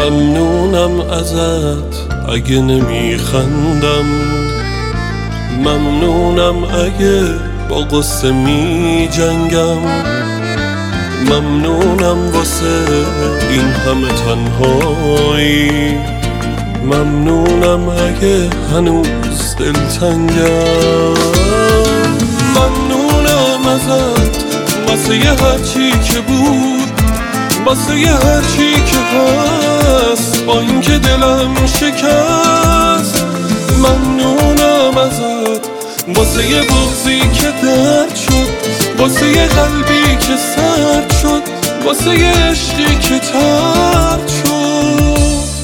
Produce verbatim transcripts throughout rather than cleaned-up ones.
ممنونم ازت اگه نمیخندم، ممنونم اگه با قصه می جنگم، ممنونم واسه این همه تنهایی، ممنونم اگه هنوز دلتنگم. ممنونم ازت واسه یه هرچی که بود، واسه یه هرچی که هست، با اینکه دلم شکست. ممنونم ازت واسه یه بغضی که درد شد، واسه یه قلبی که سرد شد، واسه یه عشقی که ترد شد.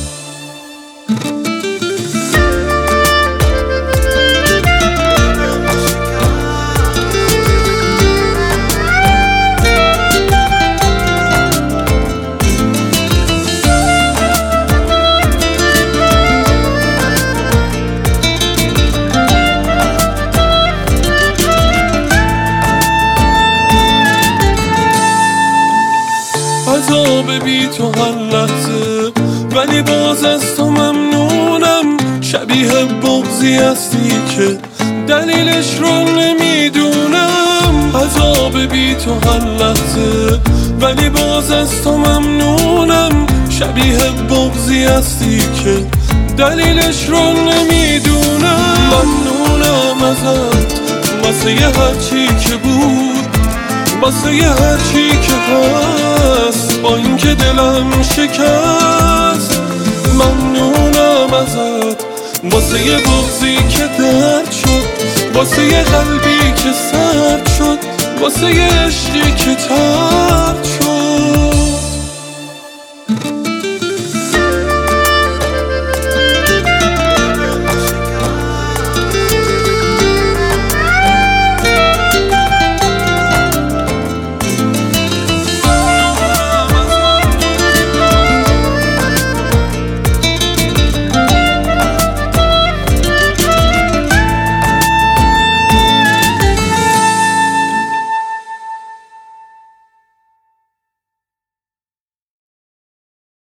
عذاب بی تو هر لحظه، ولی باز از تو ممنونم. شبیه بغضی هستی که دلیلش رو نمیدونم. عذاب بی تو هر لحظه، ولی باز از تو ممنونم. شبیه بغضی هستی که دلیلش رو نمیدونم. ممنونم ازت واسه یه هرچی که بود، واسه یه هرچی که هست، با اینکه دلم شکست. ممنونم ازت واسه یه بغضی که درد شد، واسه یه قلبی که سرد شد، واسه یه عشقی که ترد شد.